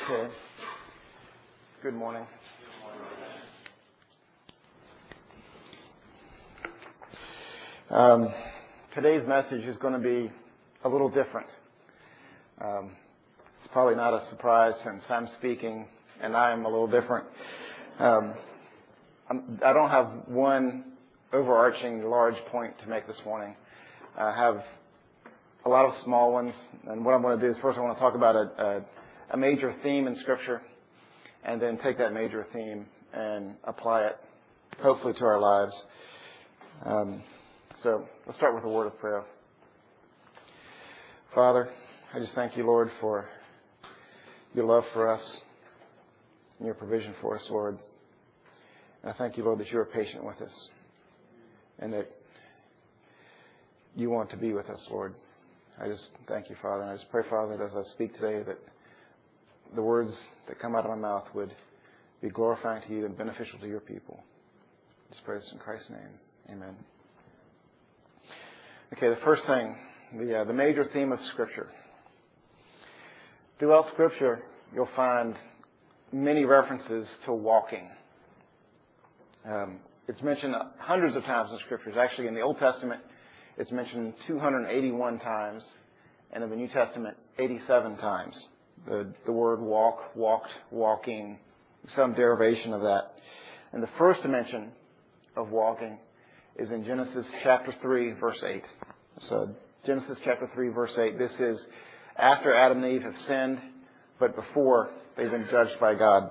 Okay. Good morning. Today's message is going to be a little different. It's probably not a surprise since I'm speaking and I am a little different. I don't have one overarching large point to make this morning. I have a lot of small ones, and what I'm going to do is first I want to talk about a major theme in Scripture, and then take that major theme and apply it, hopefully, to our lives. So let's start with a word of prayer. Father, I just thank you, Lord, for your love for us and your provision for us, Lord. And I thank you, Lord, that you are patient with us and that you want to be with us, Lord. I just thank you, Father. And I just pray, Father, that as I speak today, that the words that come out of my mouth would be glorifying to you and beneficial to your people. I just pray this in Christ's name. Amen. Okay, the first thing, the major theme of Scripture. Throughout Scripture, you'll find many references to walking. It's mentioned hundreds of times in Scriptures. Actually, in the Old Testament, it's mentioned 281 times, and in the New Testament, 87 times. The word walk, walked, walking, some derivation of that. And the first mention of walking is in Genesis chapter 3, verse 8. So Genesis chapter 3, verse 8. This is after Adam and Eve have sinned, but before they've been judged by God.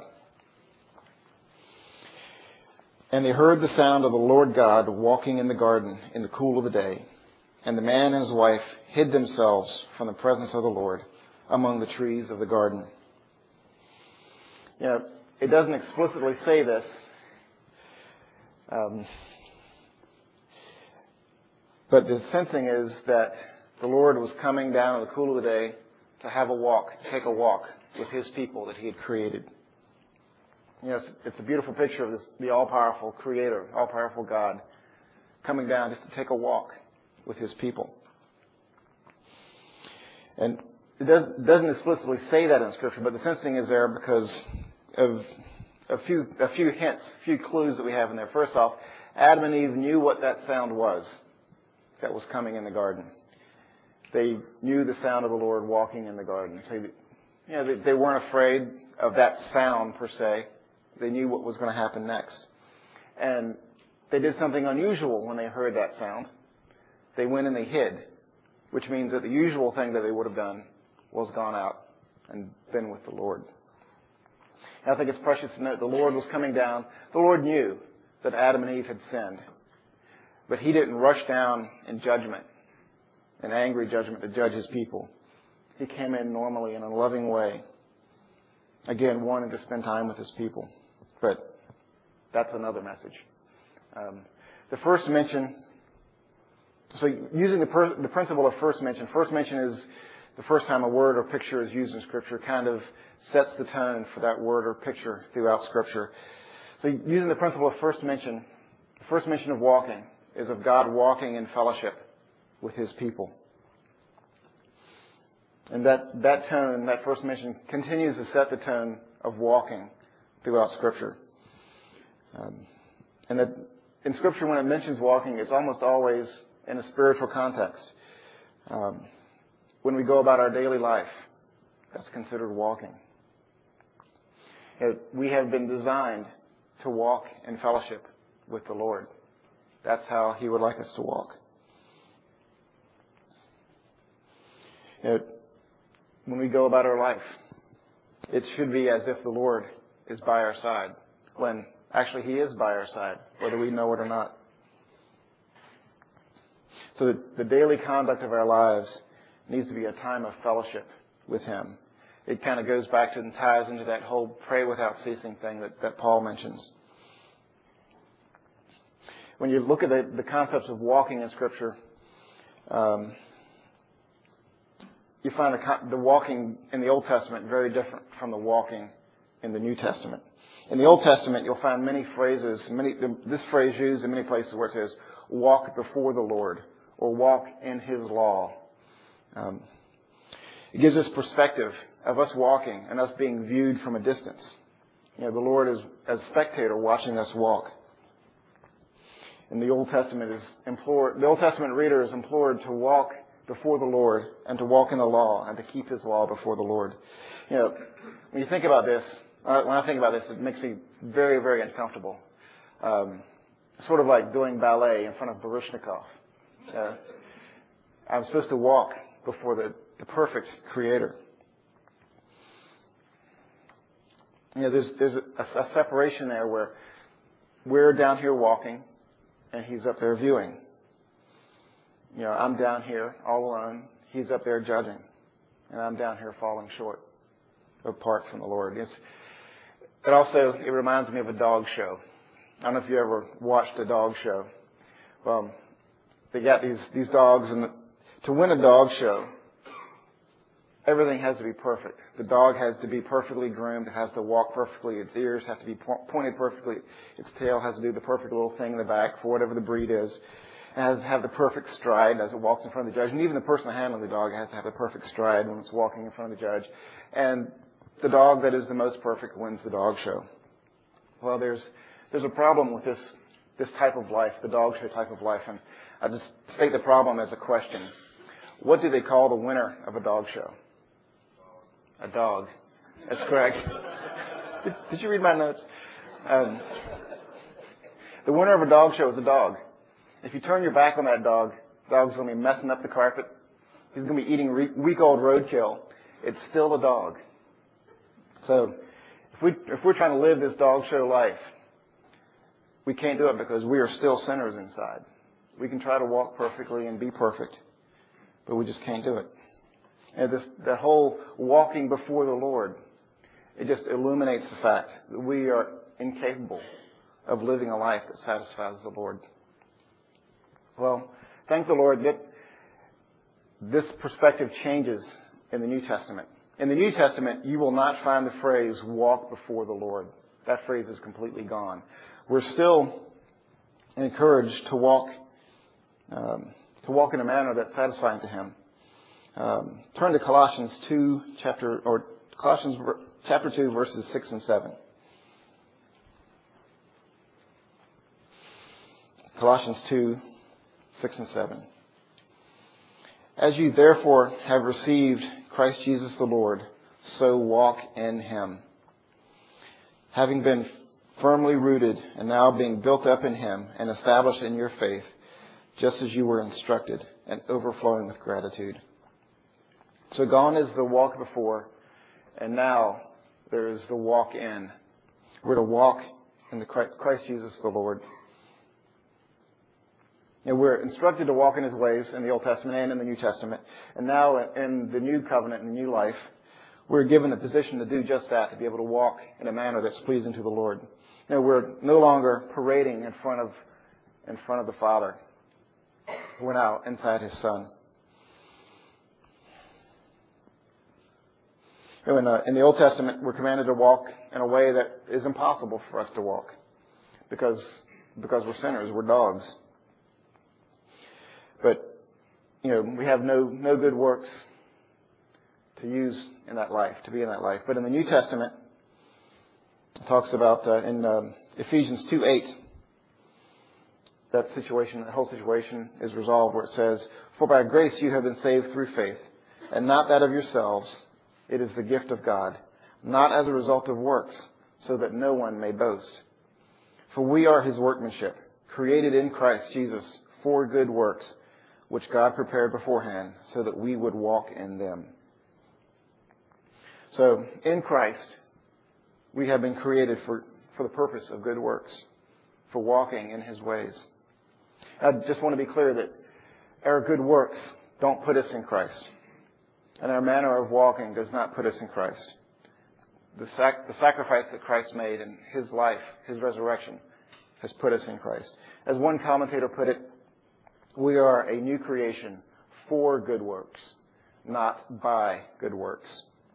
And they heard the sound of the Lord God walking in the garden in the cool of the day. And the man and his wife hid themselves from the presence of the Lord among the trees of the garden. You know, it doesn't explicitly say this. But the sensing is that the Lord was coming down in the cool of the day to have a walk, to take a walk with His people that He had created. You know, it's a beautiful picture of the all-powerful Creator, all-powerful God, coming down just to take a walk with His people. And it doesn't explicitly say that in Scripture, but the sensing is there because of a few hints, a few clues that we have in there. First off, Adam and Eve knew what that sound was that was coming in the garden. They knew the sound of the Lord walking in the garden. So, you know, they weren't afraid of that sound per se. They knew what was going to happen next. And they did something unusual when they heard that sound. They went and they hid, which means that the usual thing that they would have done was gone out and been with the Lord. And I think it's precious to note the Lord was coming down. The Lord knew that Adam and Eve had sinned, but He didn't rush down in judgment, in angry judgment, to judge His people. He came in normally in a loving way, again, wanting to spend time with His people. But that's another message. The first mention, so using the principle of first mention is the first time a word or picture is used in Scripture, kind of sets the tone for that word or picture throughout Scripture. So using the principle of first mention, the first mention of walking is of God walking in fellowship with His people. And that tone, that first mention, continues to set the tone of walking throughout Scripture. And that in Scripture, when it mentions walking, it's almost always in a spiritual context. When we go about our daily life, that's considered walking. We have been designed to walk in fellowship with the Lord. That's how He would like us to walk. When we go about our life, it should be as if the Lord is by our side, when actually He is by our side, whether we know it or not. So the daily conduct of our lives needs to be a time of fellowship with Him. It kind of goes back to and ties into that whole pray without ceasing thing that Paul mentions. When you look at the concepts of walking in Scripture, you find the walking in the Old Testament very different from the walking in the New Testament. In the Old Testament, you'll find many phrases, this phrase used in many places where it says, walk before the Lord, or walk in His law. It gives us perspective of us walking and us being viewed from a distance. The Lord is as a spectator watching us walk. And the Old Testament reader is implored to walk before the Lord and to walk in the law and to keep His law before the Lord. When you think about this, when I think about this, it makes me very, very uncomfortable. Sort of like doing ballet in front of Baryshnikov. I'm supposed to walk before the perfect Creator. There's a separation there where we're down here walking and He's up there viewing. I'm down here all alone. He's up there judging. And I'm down here falling short, apart from the Lord. It reminds me of a dog show. I don't know if you ever watched a dog show. Well, they got these dogs, and to win a dog show, everything has to be perfect. The dog has to be perfectly groomed. It has to walk perfectly. Its ears have to be pointed perfectly. Its tail has to do the perfect little thing in the back for whatever the breed is. It has to have the perfect stride as it walks in front of the judge. And even the person handling the dog has to have the perfect stride when it's walking in front of the judge. And the dog that is the most perfect wins the dog show. Well, there's a problem with this type of life, the dog show type of life. And I just state the problem as a question. What do they call the winner of a dog show? A dog. That's correct. Did you read my notes? The winner of a dog show is a dog. If you turn your back on that dog, the dog's going to be messing up the carpet. He's going to be eating week-old roadkill. It's still a dog. So if we're trying to live this dog show life, we can't do it because we are still sinners inside. We can try to walk perfectly and be perfect, but we just can't do it. And that whole walking before the Lord, it just illuminates the fact that we are incapable of living a life that satisfies the Lord. Well, thank the Lord that this perspective changes in the New Testament. In the New Testament, you will not find the phrase walk before the Lord. That phrase is completely gone. We're still encouraged to walk in a manner that's satisfying to Him. Turn to Colossians chapter 2, verses 6 and 7. Colossians 2, 6 and 7. As you therefore have received Christ Jesus the Lord, so walk in Him, having been firmly rooted and now being built up in Him and established in your faith, just as you were instructed, and overflowing with gratitude. So gone is the walk before, and now there is the walk in. We're to walk in the Christ Jesus the Lord. And we're instructed to walk in His ways in the Old Testament and in the New Testament. And now in the New Covenant and the New Life, we're given the position to do just that, to be able to walk in a manner that's pleasing to the Lord. We're no longer parading in front of the Father. We're now inside His Son. In the Old Testament, we're commanded to walk in a way that is impossible for us to walk because we're sinners, we're dogs. But, we have no good works to use in that life, to be in that life. But in the New Testament, it talks about in Ephesians 2:8, that whole situation is resolved where it says, "For by grace you have been saved through faith, and not that of yourselves. It is the gift of God, not as a result of works, so that no one may boast. For we are His workmanship, created in Christ Jesus for good works, which God prepared beforehand so that we would walk in them." So, in Christ, we have been created for the purpose of good works, for walking in His ways. I just want to be clear that our good works don't put us in Christ. And our manner of walking does not put us in Christ. The sacrifice that Christ made in His life, His resurrection, has put us in Christ. As one commentator put it, we are a new creation for good works, not by good works.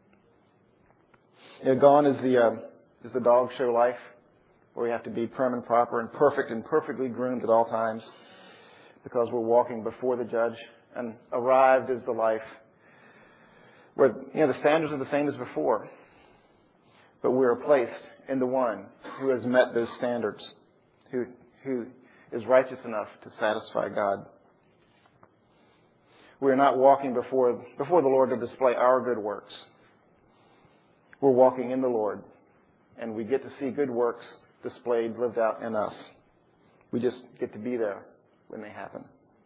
Gone is the dog show life, where we have to be prim and proper and perfect and perfectly groomed at all times because we're walking before the judge. And arrived is the life where, the standards are the same as before, but we are placed in the one who has met those standards, who is righteous enough to satisfy God. We are not walking before the Lord to display our good works. We're walking in the Lord, and we get to see good works displayed, lived out in us. We just get to be there when they happen.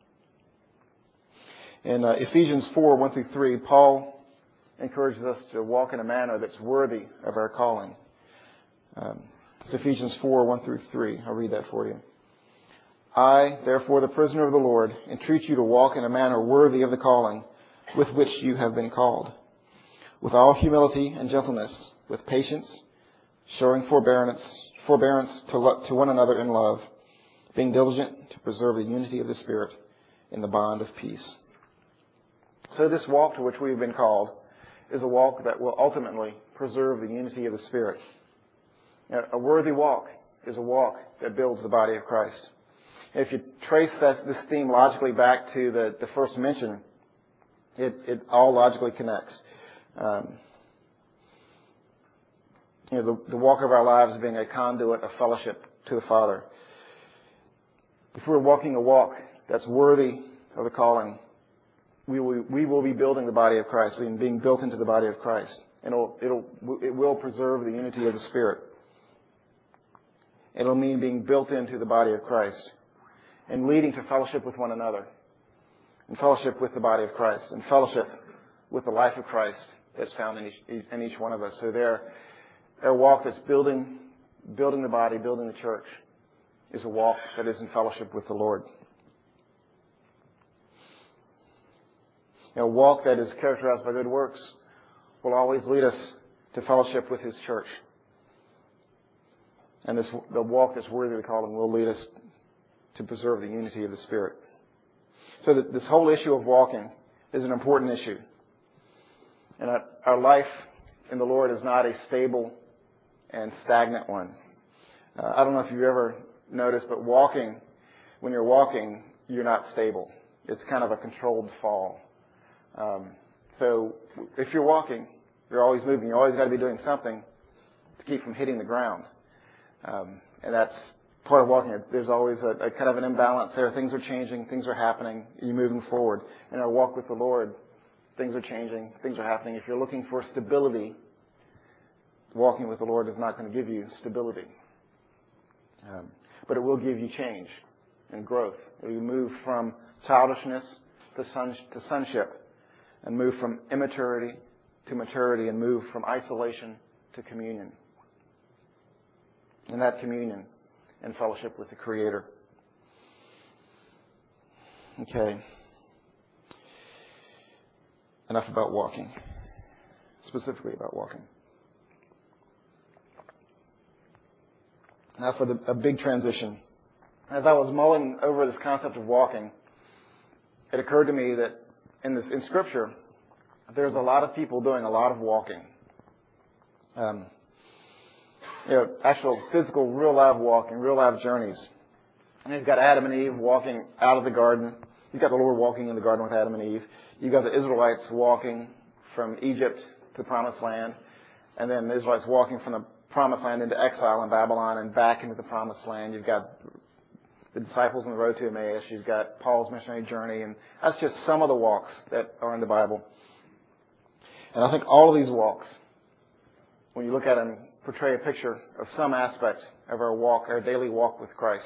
In Ephesians 4, 1 through 3, Paul encourages us to walk in a manner that's worthy of our calling. It's Ephesians 4, 1 through 3. I'll read that for you. I, therefore, the prisoner of the Lord, entreat you to walk in a manner worthy of the calling with which you have been called, with all humility and gentleness, with patience, showing forbearance to one another in love, being diligent to preserve the unity of the Spirit in the bond of peace. So this walk to which we have been called is a walk that will ultimately preserve the unity of the Spirit. Now, a worthy walk is a walk that builds the body of Christ. If you trace this theme logically back to the first mention, it all logically connects. The walk of our lives being a conduit of fellowship to the Father. If we're walking a walk that's worthy of the calling, we will be building the body of Christ, being built into the body of Christ, and it will preserve the unity of the Spirit. It'll mean being built into the body of Christ and leading to fellowship with one another, and fellowship with the body of Christ, and fellowship with the life of Christ that's found in each one of us. So their walk that's building the body, building the church, is a walk that is in fellowship with the Lord. A walk that is characterized by good works will always lead us to fellowship with His church. And the walk that's worthy of the calling will lead us to preserve the unity of the Spirit. So this whole issue of walking is an important issue. And our life in the Lord is not a stable and stagnant one. I don't know if you've ever noticed, but when you're walking, you're not stable. It's kind of a controlled fall. So if you're walking, you're always moving. You always got to be doing something to keep from hitting the ground. And that's part of walking. There's always a kind of an imbalance there. Things are changing. Things are happening. You're moving forward. In our walk with the Lord, things are changing. Things are happening. If you're looking for stability, walking with the Lord is not going to give you stability. But it will give you change and growth. You move from childishness to sonship, and move from immaturity to maturity, and move from isolation to communion. And that communion and fellowship with the Creator. Okay. Enough about walking. Specifically about walking. Now for a big transition. As I was mulling over this concept of walking, it occurred to me that in Scripture, there's a lot of people doing a lot of walking. Actual physical, real life walking, real life journeys. And you've got Adam and Eve walking out of the garden. You've got the Lord walking in the garden with Adam and Eve. You've got the Israelites walking from Egypt to the Promised Land. And then the Israelites walking from the Promised Land into exile in Babylon and back into the Promised Land. You've got the disciples on the road to Emmaus. You've got Paul's missionary journey. And that's just some of the walks that are in the Bible. And I think all of these walks, when you look at them, portray a picture of some aspect of our walk, our daily walk with Christ.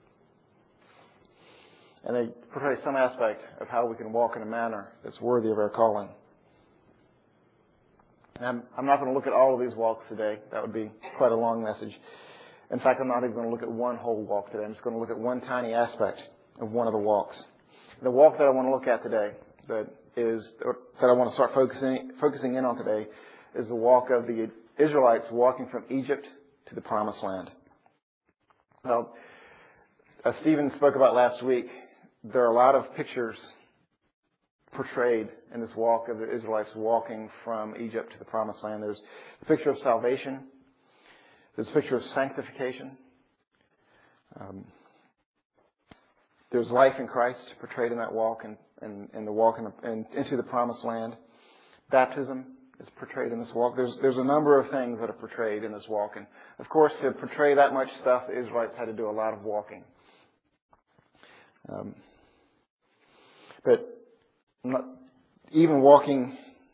And they portray some aspect of how we can walk in a manner that's worthy of our calling. And I'm not going to look at all of these walks today. That would be quite a long message. In fact, I'm not even going to look at one whole walk today. I'm just going to look at one tiny aspect of one of the walks. The walk that I want to look at today, that I want to start focusing in on today, is the walk of the Israelites walking from Egypt to the Promised Land. Well, as Stephen spoke about last week, there are a lot of pictures portrayed in this walk of the Israelites walking from Egypt to the Promised Land. There's a picture of salvation. There's a picture of sanctification. There's life in Christ portrayed in that walk and the walk into the Promised Land. Baptism is portrayed in this walk. There's a number of things that are portrayed in this walk. And, of course, to portray that much stuff, the Israelites had to do a lot of walking. But even walking...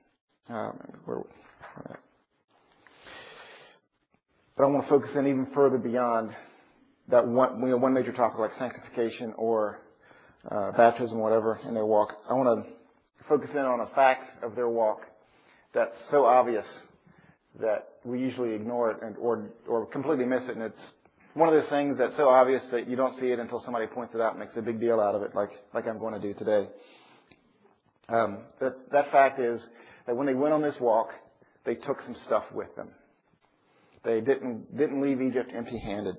But I want to focus in even further beyond that one major topic like sanctification or baptism, whatever, in their walk. I want to focus in on a fact of their walk that's so obvious that we usually ignore it or completely miss it. And it's one of those things that's so obvious that you don't see it until somebody points it out and makes a big deal out of it, like I'm going to do today. That fact is that when they went on this walk, they took some stuff with them. They didn't leave Egypt empty-handed.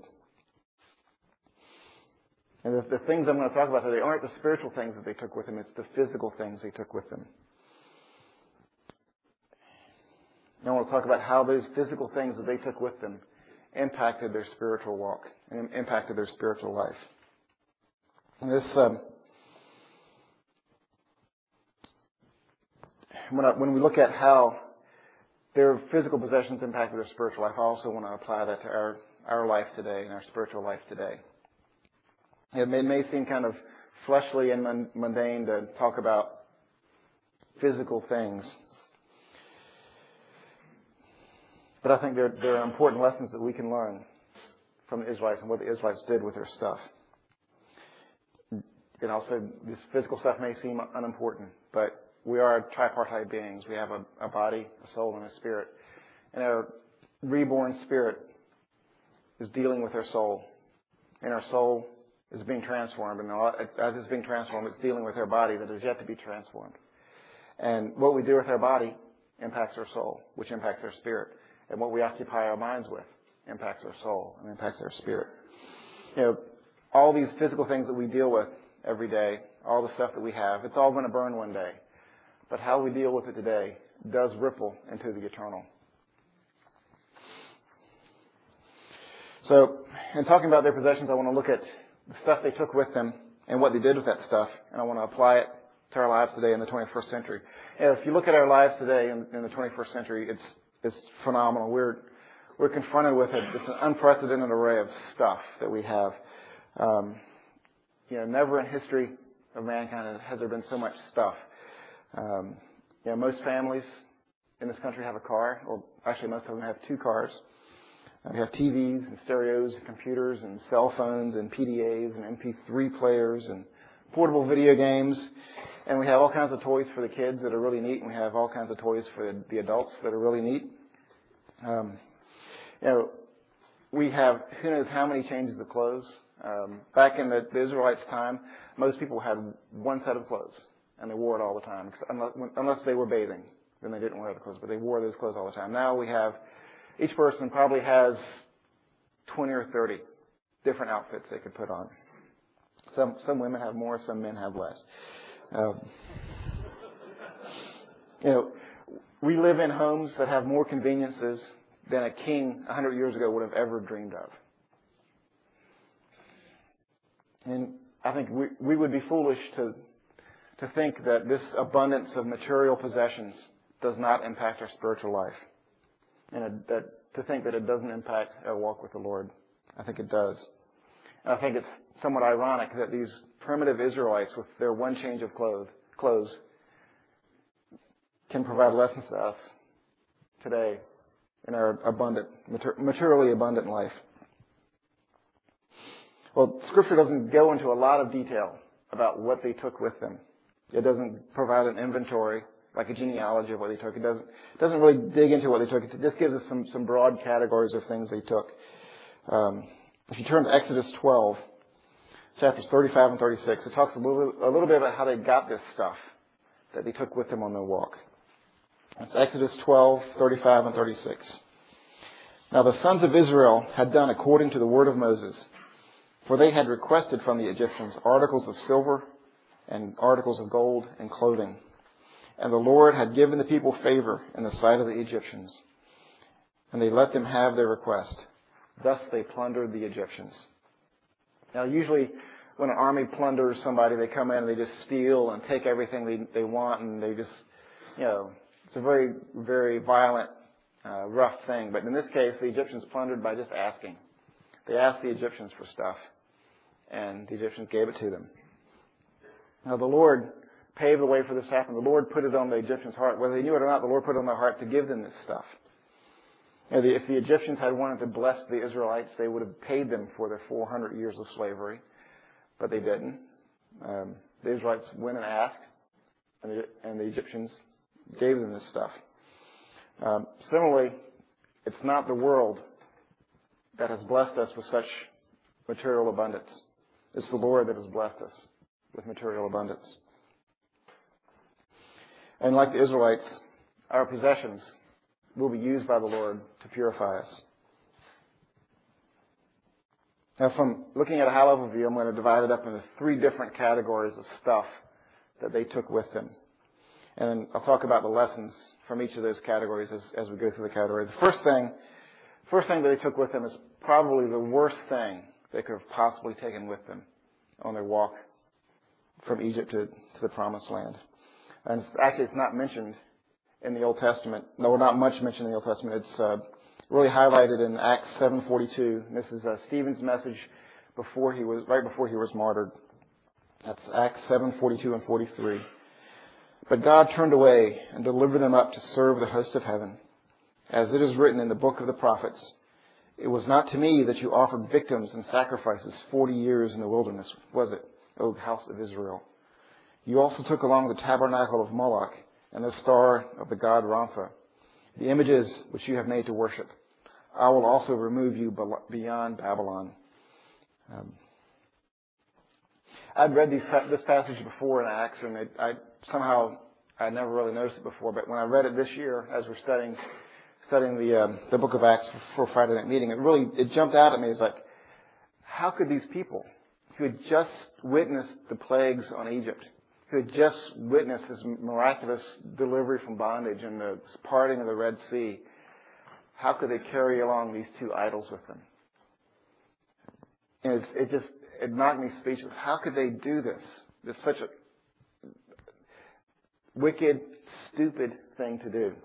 And the things I'm going to talk about today aren't the spiritual things that they took with them, it's the physical things they took with them. And I want to talk about how those physical things that they took with them impacted their spiritual walk and impacted their spiritual life. And this, when we look at how their physical possessions impacted their spiritual life, I also want to apply that to our life today and our spiritual life today. It may seem kind of fleshly and mundane to talk about physical things. But I think there are important lessons that we can learn from the Israelites and what the Israelites did with their stuff. And also, this physical stuff may seem unimportant, but we are tripartite beings. We have a body, a soul, and a spirit. And our reborn spirit is dealing with our soul. And our soul is being transformed. And as it's being transformed, it's dealing with our body that is yet to be transformed. And what we do with our body impacts our soul, which impacts our spirit. And what we occupy our minds with impacts our soul and impacts our spirit. All these physical things that we deal with every day, all the stuff that we have, it's all going to burn one day. But how we deal with it today does ripple into the eternal. So, in talking about their possessions, I want to look at the stuff they took with them and what they did with that stuff, and I want to apply it to our lives today in the 21st century. If you look at our lives today in the 21st century, it's phenomenal. We're confronted with it's an unprecedented array of stuff that we have. Never in history of mankind has there been so much stuff. Most families in this country have a car, or actually most of them have two cars. We have TVs and stereos and computers and cell phones and PDAs and MP3 players and portable video games. And we have all kinds of toys for the kids that are really neat, and we have all kinds of toys for the adults that are really neat. We have who knows how many changes of clothes. Back in the Israelites' time, most people had one set of clothes, and they wore it all the time. Unless they were bathing, then they didn't wear the clothes, but they wore those clothes all the time. Now we have, each person probably has 20 or 30 different outfits they could put on. Some women have more, some men have less. We live in homes that have more conveniences than a king 100 years ago would have ever dreamed of. And I think we would be foolish to think that this abundance of material possessions does not impact our spiritual life. And to think that it doesn't impact our walk with the Lord. I think it does. And I think it's somewhat ironic that these primitive Israelites, with their one change of clothes, can provide lessons to us today in our materially abundant life. Well, Scripture doesn't go into a lot of detail about what they took with them. It doesn't provide an inventory, like a genealogy of what they took. It doesn't really dig into what they took. It just gives us some broad categories of things they took. If you turn to Exodus 12, chapters 35 and 36, it talks a little bit about how they got this stuff that they took with them on their walk. It's Exodus 12, 35 and 36. Now the sons of Israel had done according to the word of Moses, for they had requested from the Egyptians articles of silver and articles of gold and clothing. And the Lord had given the people favor in the sight of the Egyptians. And they let them have their request. Thus they plundered the Egyptians. Now usually when an army plunders somebody, they come in and they just steal and take everything they want, and they just, It's a very, very violent, rough thing. But in this case, the Egyptians plundered by just asking. They asked the Egyptians for stuff, and the Egyptians gave it to them. Now, the Lord paved the way for this to happen. The Lord put it on the Egyptians' heart. Whether they knew it or not, the Lord put it on their heart to give them this stuff. You know, if the Egyptians had wanted to bless the Israelites, they would have paid them for their 400 years of slavery, but they didn't. The Israelites went and asked, and the Egyptians gave them this stuff. Similarly, it's not the world that has blessed us with such material abundance. It's the Lord that has blessed us with material abundance. And like the Israelites, our possessions will be used by the Lord to purify us. Now, from looking at a high-level view, I'm going to divide it up into 3 different categories of stuff that they took with them. And I'll talk about the lessons from each of those categories as we go through the categories. The first thing that they took with them is probably the worst thing they could have possibly taken with them on their walk from Egypt to the Promised Land. And it's not mentioned in the Old Testament. No, not much mentioned in the Old Testament. It's really highlighted in Acts 7:42. This is Stephen's message right before he was martyred. That's Acts 7:42 and 43. But God turned away and delivered them up to serve the host of heaven. As it is written in the book of the prophets, it was not to me that you offered victims and sacrifices 40 years in the wilderness, was it, O house of Israel? You also took along the tabernacle of Moloch and the star of the god Rapha, the images which you have made to worship. I will also remove you beyond Babylon. I'd read this passage before in Acts, and I never really noticed it before. But when I read it this year, as we're studying the book of Acts for Friday night meeting, it jumped out at me. It's like, how could these people who had just witnessed the plagues on Egypt, who had just witnessed this miraculous delivery from bondage and the parting of the Red Sea, how could they carry along these 2 idols with them? And it knocked me speechless. How could they do this? It's such a wicked, stupid thing to do.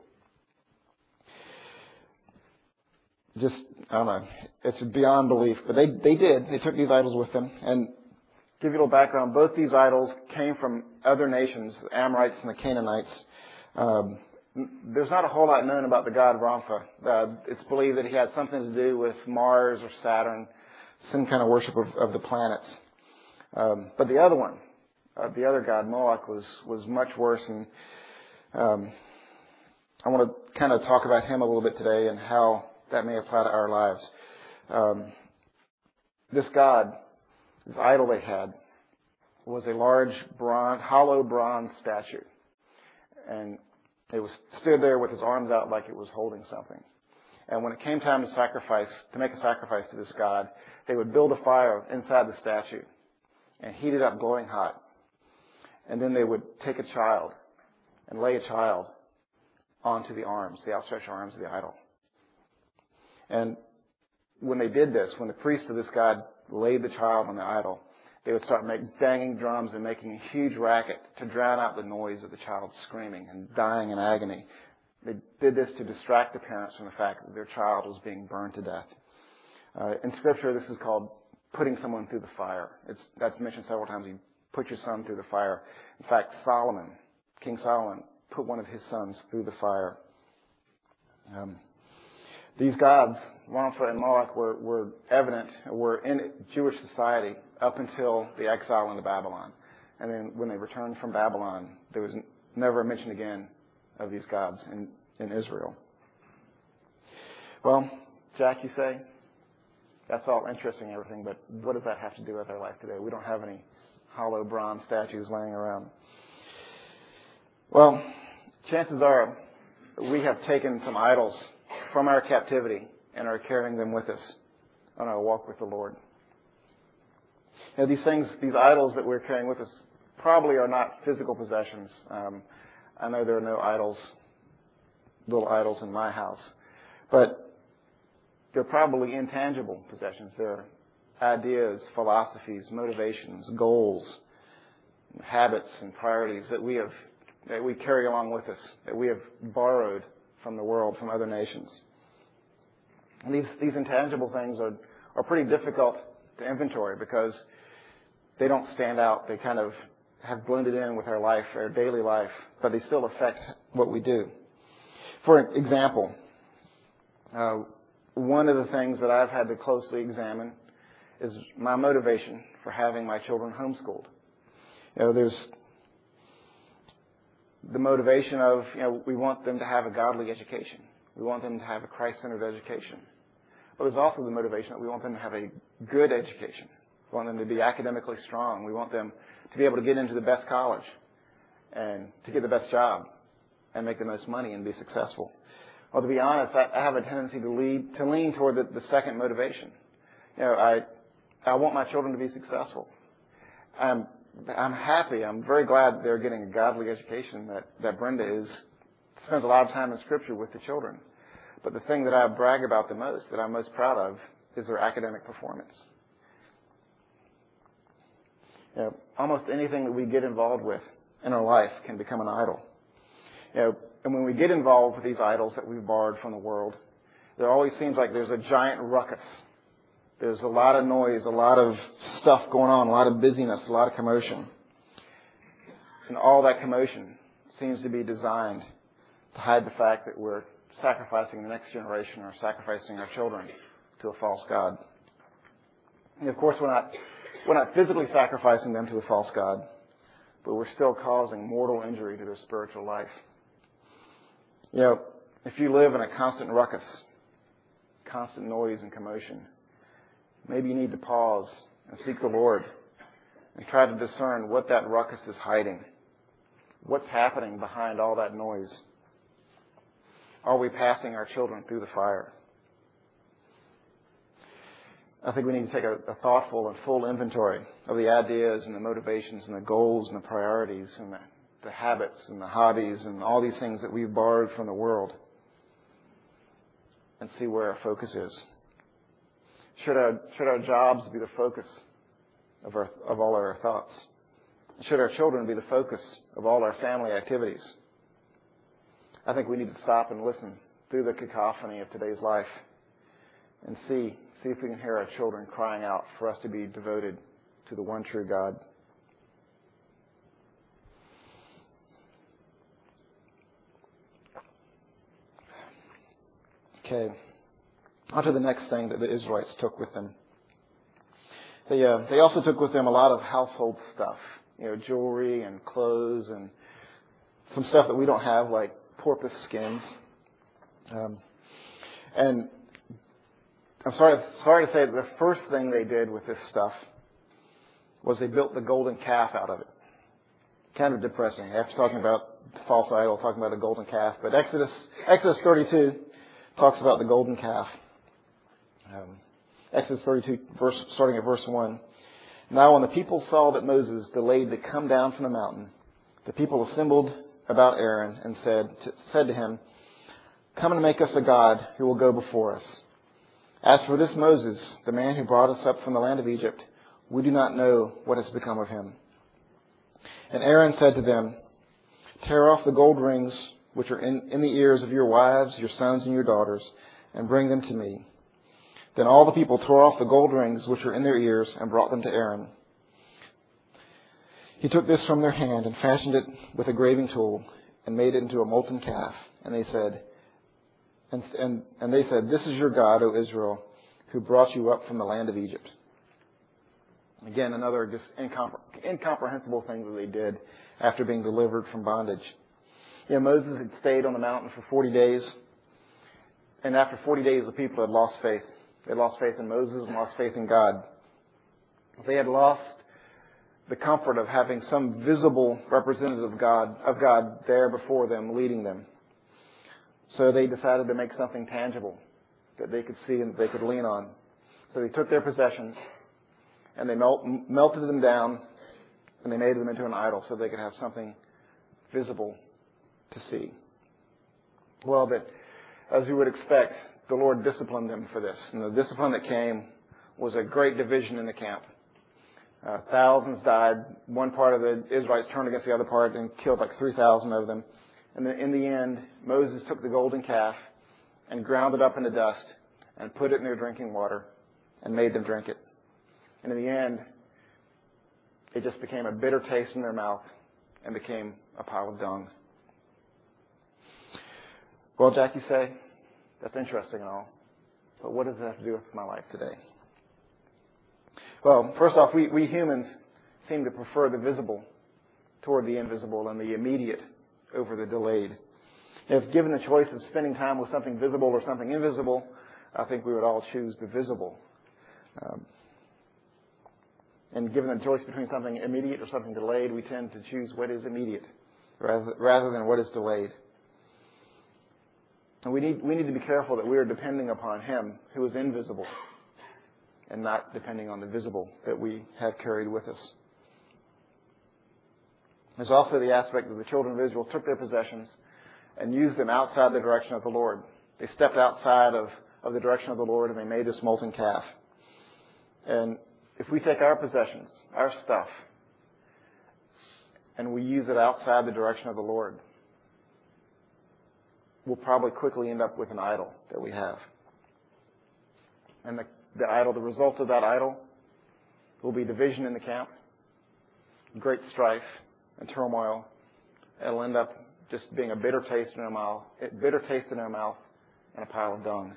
I don't know. It's beyond belief. But they did. They took these idols with them. And to give you a little background, both these idols came from other nations, the Amorites and the Canaanites. There's not a whole lot known about the god Rapha. It's believed that he had something to do with Mars or Saturn, some kind of worship of the planets. But the other one, the other god, Moloch, was much worse. And I want to kind of talk about him a little bit today and how that may apply to our lives. This god, this idol they had, was a large hollow bronze statue. And it was stood there with its arms out like it was holding something. And when it came time to make a sacrifice to this god, they would build a fire inside the statue and heat it up glowing hot. And then they would take a child and lay a child onto the outstretched arms of the idol. And when they did this, when the priest of this god laid the child on the idol, they would start banging drums and making a huge racket to drown out the noise of the child screaming and dying in agony. They did this to distract the parents from the fact that their child was being burned to death. In Scripture, this is called putting someone through the fire. That's mentioned several times. You put your son through the fire. In fact, King Solomon, put one of his sons through the fire. These gods, Rapha and Moloch, were in Jewish society up until the exile into Babylon. And then when they returned from Babylon, there was never a mention again of these gods in Israel. Well, Jack, you say, that's all interesting and everything, but what does that have to do with our life today? We don't have any hollow bronze statues laying around. Well, chances are we have taken some idols from our captivity and are carrying them with us on our walk with the Lord. Now, these idols that we're carrying with us probably are not physical possessions. I know there are no little idols in my house, but they're probably intangible possessions. They're ideas, philosophies, motivations, goals, habits, and priorities that we have that we carry along with us, that we have borrowed from the world, from other nations. And these intangible things are pretty difficult to inventory because they don't stand out. They kind of have blended in with our life, our daily life, but they still affect what we do. For example, one of the things that I've had to closely examine is my motivation for having my children homeschooled. There's the motivation of, we want them to have a godly education. We want them to have a Christ-centered education. But there's also the motivation that we want them to have a good education. We want them to be academically strong. We want them to be able to get into the best college and to get the best job and make the most money and be successful. Well, to be honest, I have a tendency to lean toward the second motivation. I want my children to be successful. I'm happy. I'm very glad that they're getting a godly education, that Brenda spends a lot of time in Scripture with the children. But the thing that I brag about the most, that I'm most proud of, is their academic performance. Almost anything that we get involved with in our life can become an idol. And when we get involved with these idols that we've borrowed from the world, there always seems like there's a giant ruckus. There's a lot of noise, a lot of stuff going on, a lot of busyness, a lot of commotion. And all that commotion seems to be designed to hide the fact that we're sacrificing the next generation or sacrificing our children to a false god. And of course, we're not physically sacrificing them to a false god, but we're still causing mortal injury to their spiritual life. If you live in a constant ruckus, constant noise and commotion, maybe you need to pause and seek the Lord and try to discern what that ruckus is hiding. What's happening behind all that noise? Are we passing our children through the fire? I think we need to take a thoughtful and full inventory of the ideas and the motivations and the goals and the priorities and the habits and the hobbies and all these things that we've borrowed from the world and see where our focus is. Should our jobs be the focus of all our thoughts? Should our children be the focus of all our family activities? I think we need to stop and listen through the cacophony of today's life and see if we can hear our children crying out for us to be devoted to the one true God. Okay. On to the next thing that the Israelites took with them. They also took with them a lot of household stuff, jewelry and clothes and some stuff that we don't have, like porpoise skins. And I'm sorry to say that the first thing they did with this stuff was they built the golden calf out of it. Kind of depressing. After talking about the false idol, talking about a golden calf. But Exodus 32 talks about the golden calf. Exodus 32, starting at verse 1. Now when the people saw that Moses delayed to come down from the mountain, the people assembled about Aaron and said to him, "Come and make us a god who will go before us. As for this Moses, the man who brought us up from the land of Egypt, we do not know what has become of him." And Aaron said to them, "Tear off the gold rings which are in the ears of your wives, your sons, and your daughters, and bring them to me." Then all the people tore off the gold rings which were in their ears and brought them to Aaron. He took this from their hand and fashioned it with a graving tool and made it into a molten calf. And they said, "This is your God, O Israel, who brought you up from the land of Egypt." Again, another just incomprehensible thing that they did after being delivered from bondage. Moses had stayed on the mountain for 40 days. And after 40 days, the people had lost faith. They lost faith in Moses and lost faith in God. They had lost the comfort of having some visible representative of God there before them, leading them. So they decided to make something tangible that they could see and that they could lean on. So they took their possessions and they melted them down and they made them into an idol so they could have something visible to see. Well, but as you would expect, the Lord disciplined them for this. And the discipline that came was a great division in the camp. Thousands died. One part of the Israelites turned against the other part and killed like 3,000 of them. And then in the end, Moses took the golden calf and ground it up into dust and put it in their drinking water and made them drink it. And in the end, it just became a bitter taste in their mouth and became a pile of dung. Well, Jack, you say, that's interesting and all, but what does that have to do with my life today? Well, first off, we humans seem to prefer the visible toward the invisible and the immediate over the delayed. If given the choice of spending time with something visible or something invisible, I think we would all choose the visible. And given the choice between something immediate or something delayed, we tend to choose what is immediate rather than what is delayed. And we need to be careful that we are depending upon Him who is invisible and not depending on the visible that we have carried with us. There's also the aspect that the children of Israel took their possessions and used them outside the direction of the Lord. They stepped outside of the direction of the Lord and they made this molten calf. And if we take our possessions, our stuff, and we use it outside the direction of the Lord, we'll probably quickly end up with an idol that we have. And the result of that idol will be division in the camp, great strife and turmoil. It'll end up just being a bitter taste in our mouth, and a pile of dung.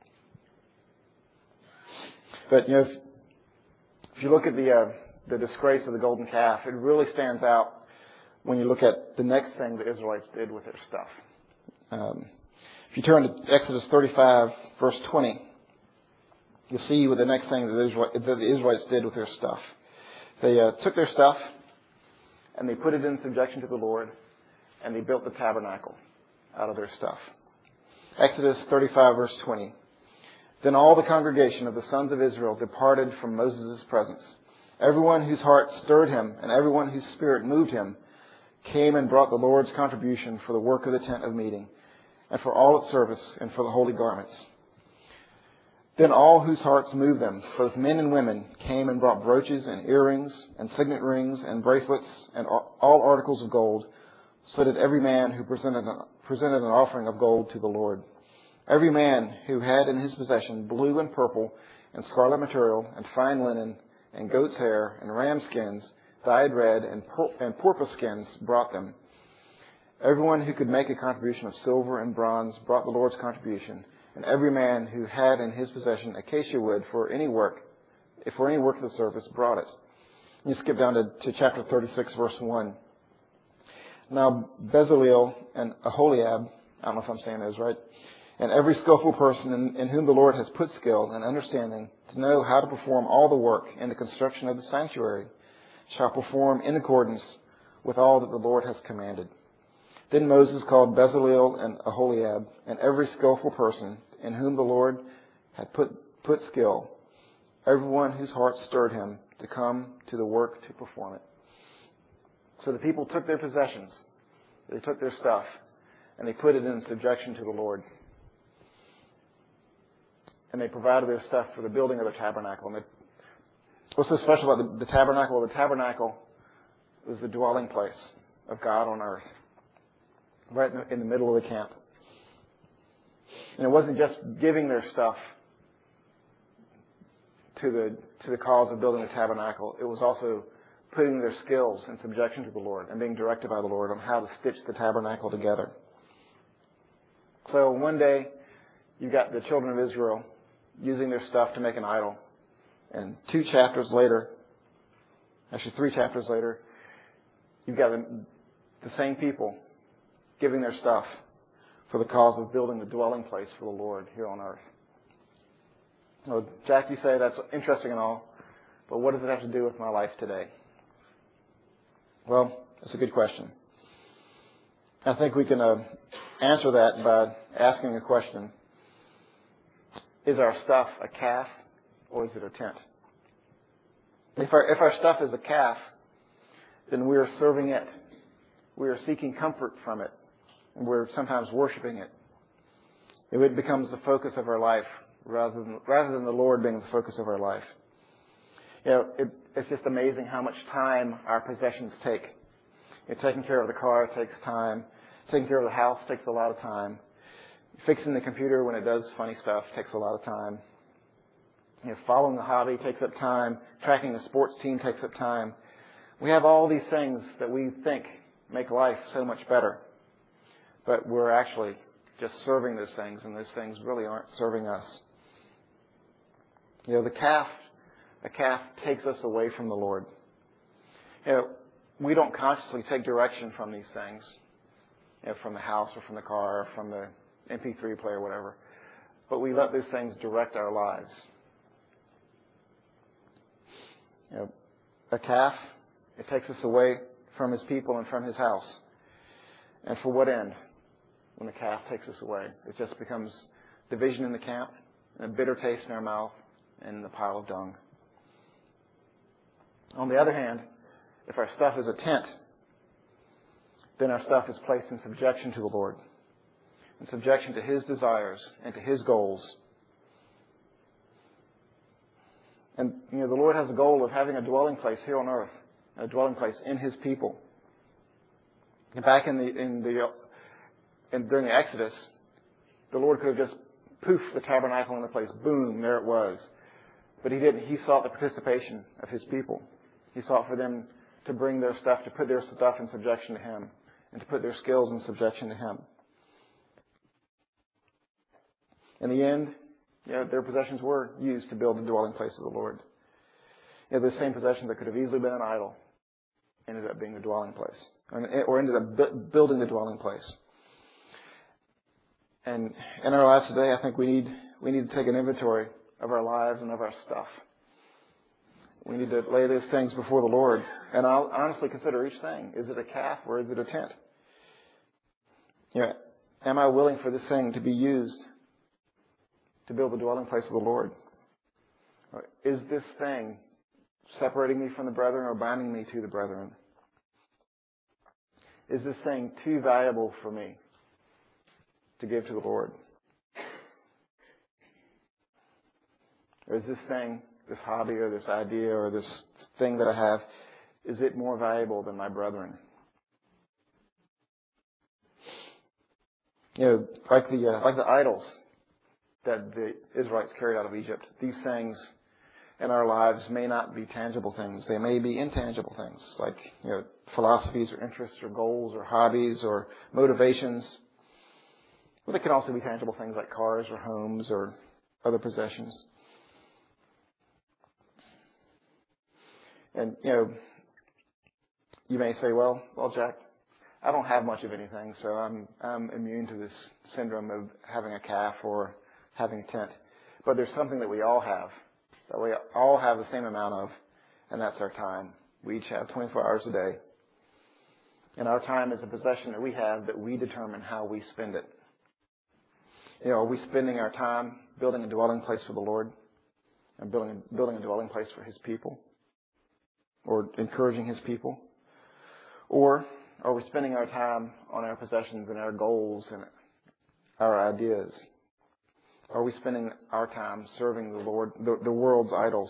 But if you look at the disgrace of the golden calf, it really stands out when you look at the next thing the Israelites did with their stuff. If you turn to Exodus 35, verse 20, you'll see what the next thing that the Israelites did with their stuff. They took their stuff and they put it in subjection to the Lord, and they built the tabernacle out of their stuff. Exodus 35, verse 20. Then all the congregation of the sons of Israel departed from Moses' presence. Everyone whose heart stirred him and everyone whose spirit moved him came and brought the Lord's contribution for the work of the tent of meeting and for all its service and for the holy garments. Then all whose hearts moved them, both men and women, came and brought brooches and earrings and signet rings and bracelets and all articles of gold, so that every man who presented an offering of gold to the Lord. Every man who had in his possession blue and purple and scarlet material and fine linen and goat's hair and ram skins, dyed red and porpoise skins brought them. Everyone who could make a contribution of silver and bronze brought the Lord's contribution, and every man who had in his possession acacia wood for any work of the service brought it. You skip down to chapter 36, verse 1. Now Bezaleel and Aholiab, I don't know if I'm saying those right, and every skillful person in whom the Lord has put skill and understanding to know how to perform all the work in the construction of the sanctuary shall perform in accordance with all that the Lord has commanded. Then Moses called Bezaleel and Aholiab and every skillful person in whom the Lord had put skill, everyone whose heart stirred him to come to the work to perform it. So the people took their possessions, they took their stuff, and they put it in subjection to the Lord. And they provided their stuff for the building of the tabernacle. And what's so special about the tabernacle? Well, the tabernacle was the dwelling place of God on earth, right in the middle of the camp. And it wasn't just giving their stuff to the cause of building the tabernacle. It was also putting their skills in subjection to the Lord and being directed by the Lord on how to stitch the tabernacle together. So one day, you got the children of Israel using their stuff to make an idol. And 3 chapters later, you've got the same people giving their stuff for the cause of building the dwelling place for the Lord here on earth. Now, Jack, you say that's interesting and all, but what does it have to do with my life today? Well, that's a good question. I think we can answer that by asking a question. Is our stuff a calf or is it a tent? If our stuff is a calf, then we are serving it. We are seeking comfort from it. And we're sometimes worshiping it. It becomes the focus of our life rather than the Lord being the focus of our life. it's just amazing how much time our possessions take. Taking care of the car takes time. Taking care of the house takes a lot of time. Fixing the computer when it does funny stuff takes a lot of time. Following the hobby takes up time. Tracking a sports team takes up time. We have all these things that we think make life so much better. But we're actually just serving those things, and those things really aren't serving us. The calf takes us away from the Lord. We don't consciously take direction from these things, from the house or from the car or from the MP3 player or whatever. But we let those things direct our lives. A calf, it takes us away from his people and from his house. And for what end? When the calf takes us away, it just becomes division in the camp, and a bitter taste in our mouth, and a pile of dung. On the other hand, if our stuff is a tent, then our stuff is placed in subjection to the Lord, in subjection to His desires and to His goals. And the Lord has a goal of having a dwelling place here on earth, a dwelling place in His people. And back during the Exodus, the Lord could have just poofed the tabernacle in the place. Boom, there it was. But He didn't. He sought the participation of His people. He sought for them to bring their stuff, to put their stuff in subjection to Him, and to put their skills in subjection to Him. In the end, their possessions were used to build the dwelling place of the Lord. The same possessions that could have easily been an idol ended up being the dwelling place, or ended up building the dwelling place. And in our lives today, I think we need to take an inventory of our lives and of our stuff. We need to lay those things before the Lord, and I'll honestly consider each thing. Is it a calf or is it a tent? Am I willing for this thing to be used to build the dwelling place of the Lord? Or is this thing separating me from the brethren or binding me to the brethren? Is this thing too valuable for me to give to the Lord? Or is this thing, this hobby or this idea or this thing that I have, is it more valuable than my brethren? Like the idols that the Israelites carried out of Egypt, these things in our lives may not be tangible things. They may be intangible things, like philosophies or interests or goals or hobbies or motivations. But they can also be tangible things like cars or homes or other possessions. And, you may say, well, Jack, I don't have much of anything, so I'm immune to this syndrome of having a calf or having a tent. But there's something that we all have, that we all have the same amount of, and that's our time. We each have 24 hours a day. And our time is a possession that we have that we determine how we spend it. Are we spending our time building a dwelling place for the Lord and building a dwelling place for His people, or encouraging His people? Or are we spending our time on our possessions and our goals and our ideas? Are we spending our time serving the Lord, the world's idols?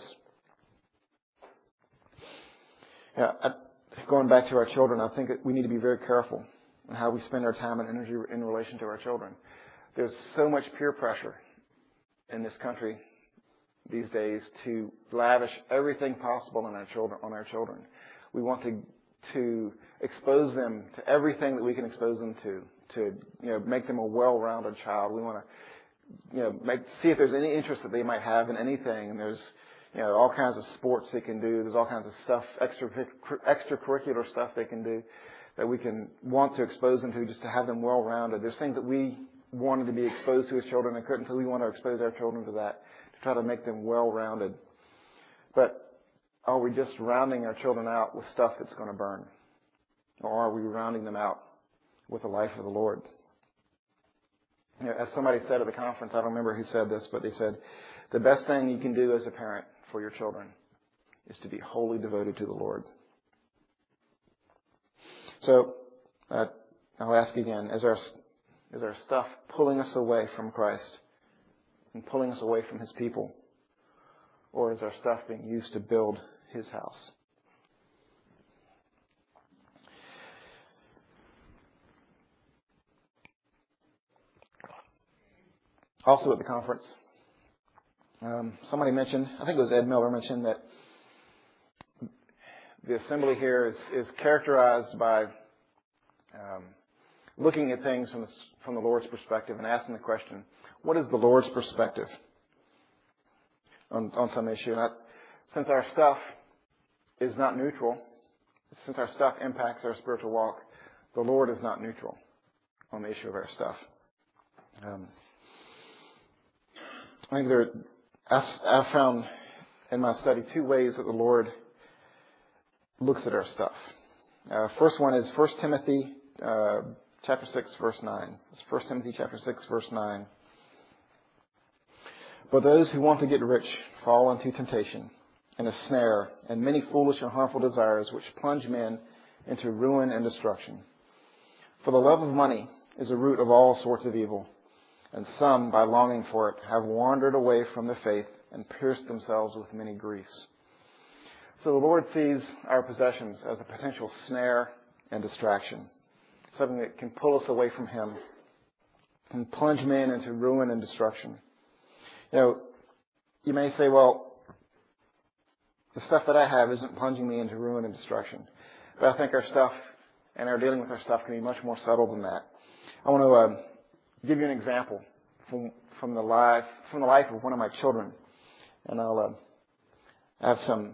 Going back to our children, I think that we need to be very careful in how we spend our time and energy in relation to our children. There's so much peer pressure in this country these days to lavish everything possible on our children. We want to expose them to everything that we can expose them to make them a well-rounded child. We want to see if there's any interest that they might have in anything. And there's all kinds of sports they can do. There's all kinds of stuff, extracurricular stuff they can do that we can want to expose them to, just to have them well-rounded. There's things that we wanted to be exposed to as children and couldn't, so we want to expose our children to that, to try to make them well-rounded. But are we just rounding our children out with stuff that's going to burn? Or are we rounding them out with the life of the Lord? As somebody said at the conference, I don't remember who said this, but they said, the best thing you can do as a parent for your children is to be wholly devoted to the Lord. So, I'll ask again, is our stuff pulling us away from Christ and pulling us away from His people? Or is our stuff being used to build His house. Also at the conference, somebody mentioned, I think it was Ed Miller mentioned, that the assembly here is characterized by looking at things from the Lord's perspective and asking the question, what is the Lord's perspective on some issue? And since our stuff is not neutral, since our stuff impacts our spiritual walk, the Lord is not neutral on the issue of our stuff. I think I've found in my study 2 ways that the Lord looks at our stuff. First one is 1 Timothy chapter 6, verse 9. It's 1 Timothy chapter 6, verse 9. But those who want to get rich fall into temptation and a snare and many foolish and harmful desires which plunge men into ruin and destruction. For the love of money is a root of all sorts of evil, and some, by longing for it, have wandered away from the faith and pierced themselves with many griefs. So the Lord sees our possessions as a potential snare and distraction, something that can pull us away from Him and plunge men into ruin and destruction. You may say, well, the stuff that I have isn't plunging me into ruin and destruction. But I think our stuff and our dealing with our stuff can be much more subtle than that. I want to give you an example from the life of one of my children, and I'll have some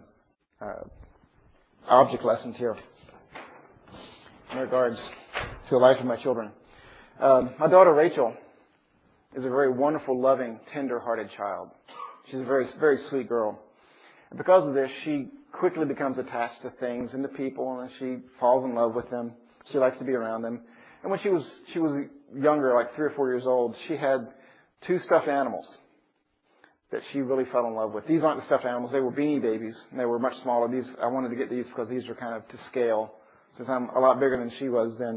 object lessons here in regards to the life of my children. My daughter Rachel is a very wonderful, loving, tender-hearted child. She's a very, very sweet girl. And because of this, she quickly becomes attached to things and to people, and she falls in love with them. She likes to be around them. And when she was younger, like 3 or 4 years old, she had 2 stuffed animals that she really fell in love with. These aren't the stuffed animals. They were Beanie Babies, and they were much smaller. I wanted to get these because these are kind of to scale, since I'm a lot bigger than she was then.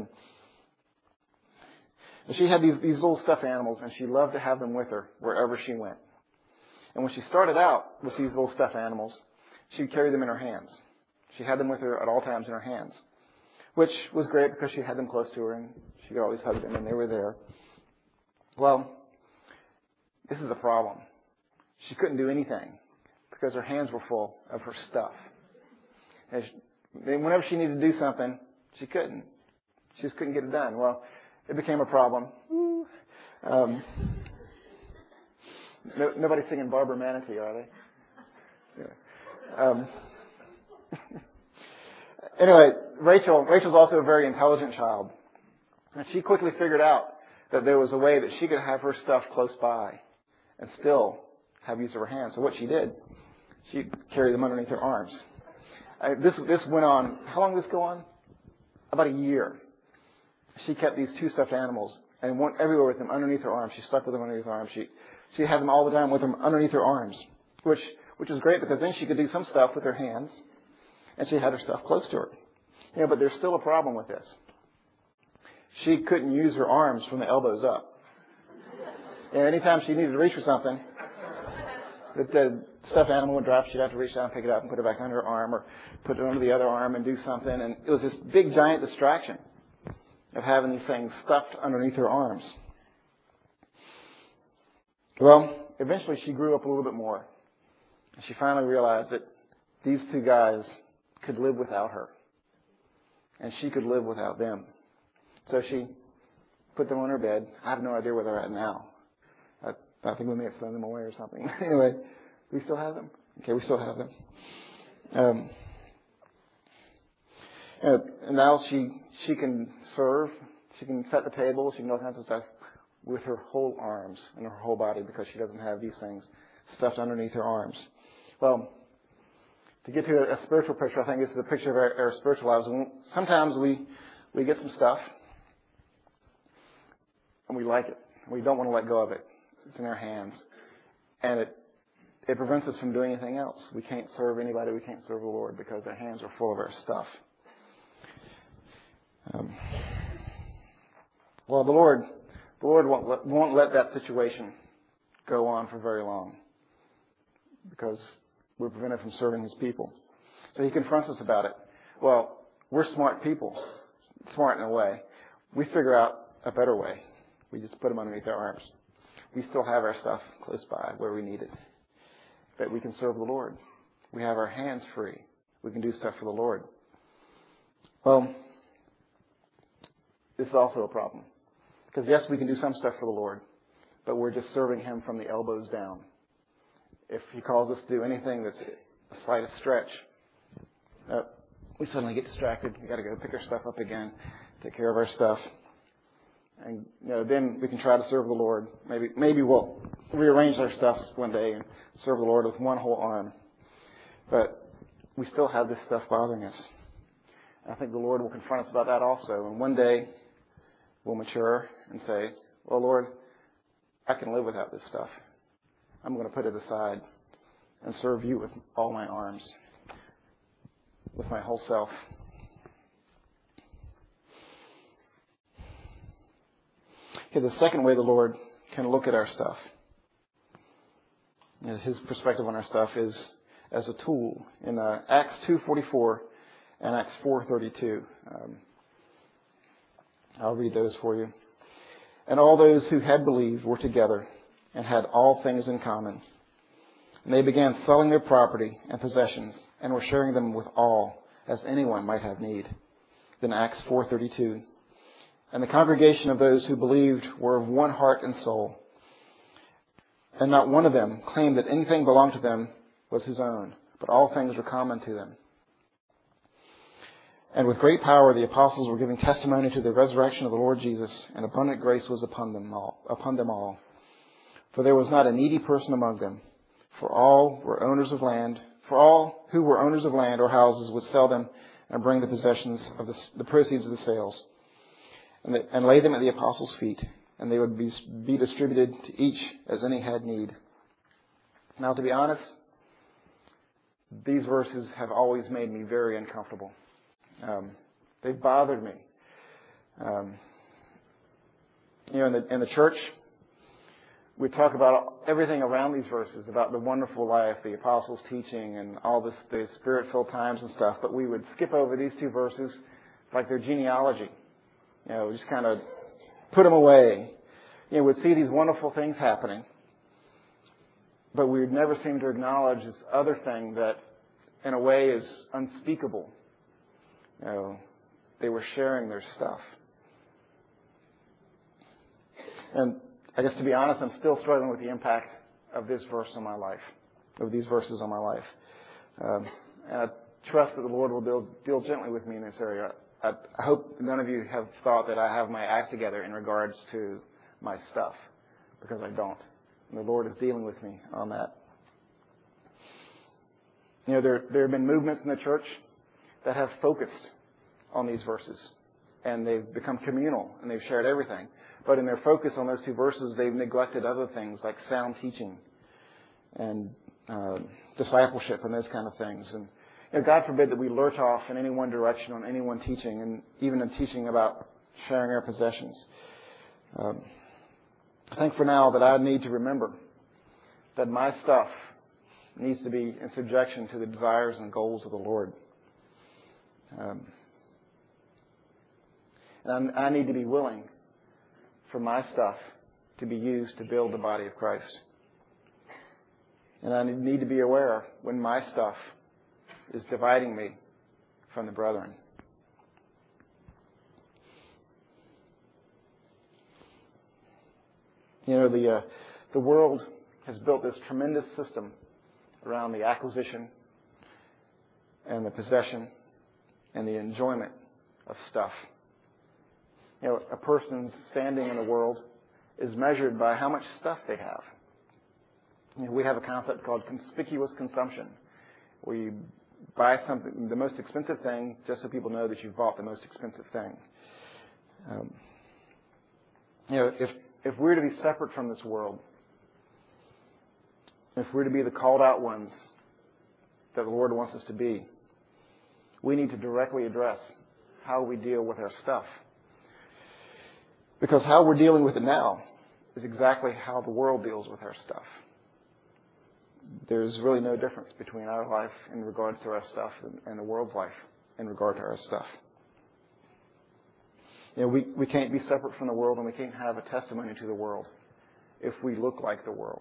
And she had these little stuffed animals, and she loved to have them with her wherever she went. And when she started out with these little stuffed animals, she'd carry them in her hands. She had them with her at all times in her hands, which was great because she had them close to her, and she could always hug them, and they were there. Well, this is a problem. She couldn't do anything because her hands were full of her stuff. And whenever she needed to do something, she couldn't. She just couldn't get it done. Well, it became a problem. Nobody's singing Barbara Manatee, are they? Yeah. Anyway, Rachel's also a very intelligent child. And she quickly figured out that there was a way that she could have her stuff close by and still have use of her hands. So what she did, she'd carry them underneath her arms. This went on, how long did this go on? About a year. She kept these 2 stuffed animals and went everywhere with them underneath her arms. She stuck with them underneath her arms. She had them all the time with them underneath her arms, which was great because then she could do some stuff with her hands, and she had her stuff close to her. But there's still a problem with this. She couldn't use her arms from the elbows up. Anytime she needed to reach for something, the stuffed animal would drop. She'd have to reach down, pick it up, and put it back under her arm, or put it under the other arm and do something. And it was this big, giant distraction of having these things stuffed underneath her arms. Well, eventually she grew up a little bit more. And she finally realized that these 2 guys could live without her. And she could live without them. So she put them on her bed. I have no idea where they're at now. I think we may have thrown them away or something. Anyway, we still have them? Okay, we still have them. And now she can serve. She can set the table. She can do all kinds of stuff with her whole arms and her whole body because she doesn't have these things stuffed underneath her arms. Well, to get to a spiritual picture, I think this is a picture of our spiritual lives. Sometimes we get some stuff and we like it. We don't want to let go of it. It's in our hands. And it prevents us from doing anything else. We can't serve anybody. We can't serve the Lord because our hands are full of our stuff. Well, the Lord won't let that situation go on for very long because we're prevented from serving His people. So he confronts us about it. Well, we're smart people, smart in a way. We figure out a better way. We just put them underneath our arms. We still have our stuff close by where we need it. But we can serve the Lord. We have our hands free. We can do stuff for the Lord. Well, this is also a problem. Because yes, we can do some stuff for the Lord, but we're just serving Him from the elbows down. If He calls us to do anything that's the slightest stretch, we suddenly get distracted. We've got to go pick our stuff up again, take care of our stuff. And then we can try to serve the Lord. Maybe we'll rearrange our stuff one day and serve the Lord with one whole arm. But we still have this stuff bothering us. I think the Lord will confront us about that also. And one day we'll mature and say, well, Lord, I can live without this stuff. I'm going to put it aside and serve you with all my arms, with my whole self. Okay, the second way the Lord can look at our stuff, His perspective on our stuff is as a tool. In Acts 2:44 and Acts 4:32, I'll read those for you. And all those who had believed were together and had all things in common. And they began selling their property and possessions and were sharing them with all, as anyone might have need. Then Acts 4:32. And the congregation of those who believed were of one heart and soul. And not one of them claimed that anything belonged to them was his own, but all things were common to them. And with great power the apostles were giving testimony to the resurrection of the Lord Jesus, and abundant grace was upon them all. For there was not a needy person among them, for all who were owners of land or houses would sell them and bring the possessions of the proceeds of the sales, and lay them at the apostles' feet, and they would be distributed to each as any had need. Now, to be honest, these verses have always made me very uncomfortable. They've bothered me. In the church, we talk about everything around these verses, about the wonderful life, the apostles' teaching, and all this, the spirit-filled times and stuff, but we would skip over these two verses like their genealogy. Just kind of put them away. We'd see these wonderful things happening, but we would never seem to acknowledge this other thing that, in a way, is unspeakable. They were sharing their stuff. And I guess, to be honest, I'm still struggling with the impact of this verse on my life, of these verses on my life. And I trust that the Lord will deal gently with me in this area. I hope none of you have thought that I have my act together in regards to my stuff, because I don't. And the Lord is dealing with me on that. There have been movements in the church that have focused on these verses, and they've become communal, and they've shared everything. But in their focus on those two verses, they've neglected other things like sound teaching and discipleship and those kind of things. And God forbid that we lurch off in any one direction on any one teaching, and even in teaching about sharing our possessions. I think for now that I need to remember that my stuff needs to be in subjection to the desires and goals of the Lord. And I need to be willing for my stuff to be used to build the body of Christ. And I need to be aware when my stuff is dividing me from the brethren. The world has built this tremendous system around the acquisition and the possession and the enjoyment of stuff. A person's standing in the world is measured by how much stuff they have. We have a concept called conspicuous consumption, where you buy something, the most expensive thing, just so people know that you've bought the most expensive thing. If we're to be separate from this world, if we're to be the called out ones that the Lord wants us to be, we need to directly address how we deal with our stuff. Because how we're dealing with it now is exactly how the world deals with our stuff. there's really no difference between our life in regards to our stuff and the world's life in regard to our stuff. We can't be separate from the world, and we can't have a testimony to the world if we look like the world.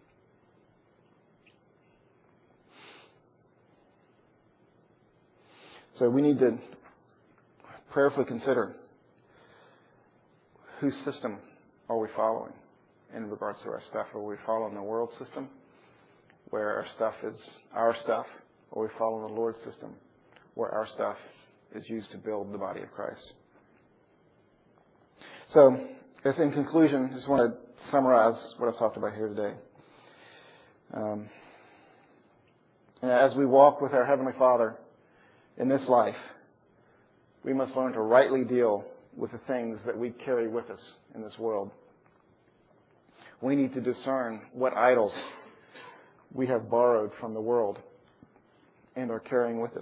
So we need to prayerfully consider, whose system are we following in regards to our stuff? Are we following the world system, where our stuff is our stuff, or are we following the Lord's system, where our stuff is used to build the body of Christ? So, in conclusion, I just want to summarize what I've talked about here today. As we walk with our Heavenly Father in this life, we must learn to rightly deal with the things that we carry with us in this world. We need to discern what idols we have borrowed from the world and are carrying with us.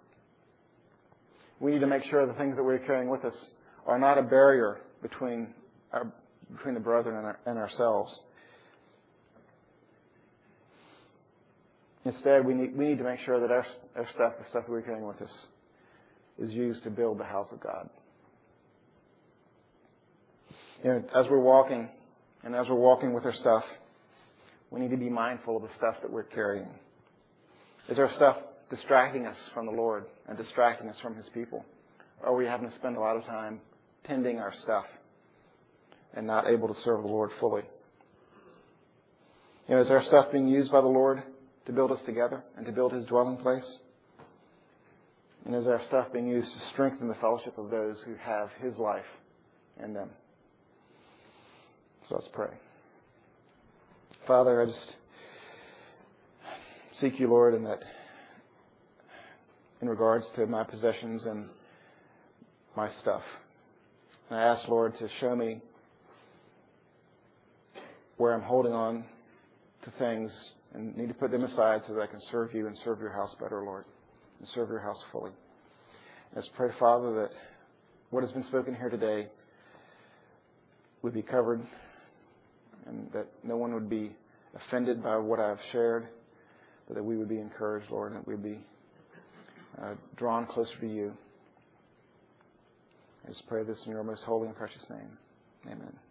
We need to make sure the things that we're carrying with us are not a barrier between the brethren and ourselves. Instead, we need to make sure that our stuff, the stuff that we're carrying with us, is used to build the house of God. As we're walking with our stuff, we need to be mindful of the stuff that we're carrying. Is our stuff distracting us from the Lord and distracting us from His people? Or are we having to spend a lot of time tending our stuff and not able to serve the Lord fully? Is our stuff being used by the Lord to build us together and to build His dwelling place? And is our stuff being used to strengthen the fellowship of those who have His life in them? So let's pray. Father, I just seek You, Lord, in regards to my possessions and my stuff. And I ask, Lord, to show me where I'm holding on to things and need to put them aside so that I can serve You and serve Your house better, Lord, and serve Your house fully. Let's pray, Father, that what has been spoken here today would be covered and that no one would be offended by what I've shared, but that we would be encouraged, Lord, and that we'd be drawn closer to You. I just pray this in Your most holy and precious name. Amen.